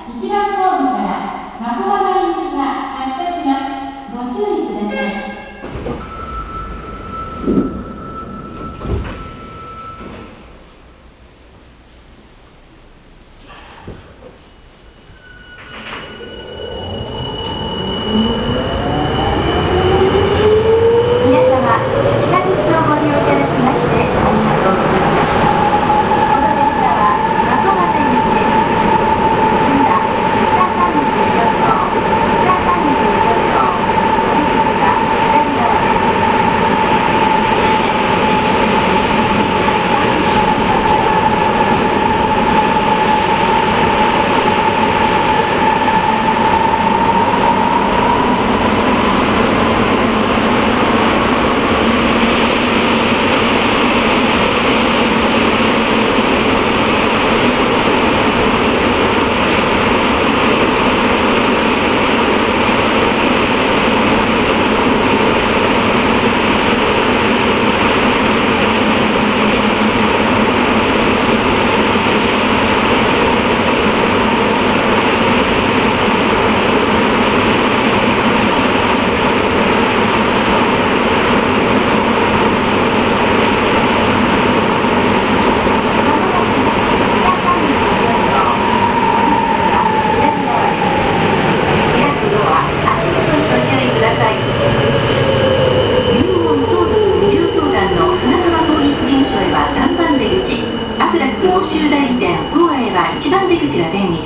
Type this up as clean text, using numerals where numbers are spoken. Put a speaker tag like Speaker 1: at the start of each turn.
Speaker 1: 1番ホームから真駒行きが発車します。ご注意ください。皆様、地下鉄をご利用いただきましてありがとうございます。この列車は真駒行きです。次は北上条、北上条、お出口は左側です。公衆代理店東映は1番出口が出入り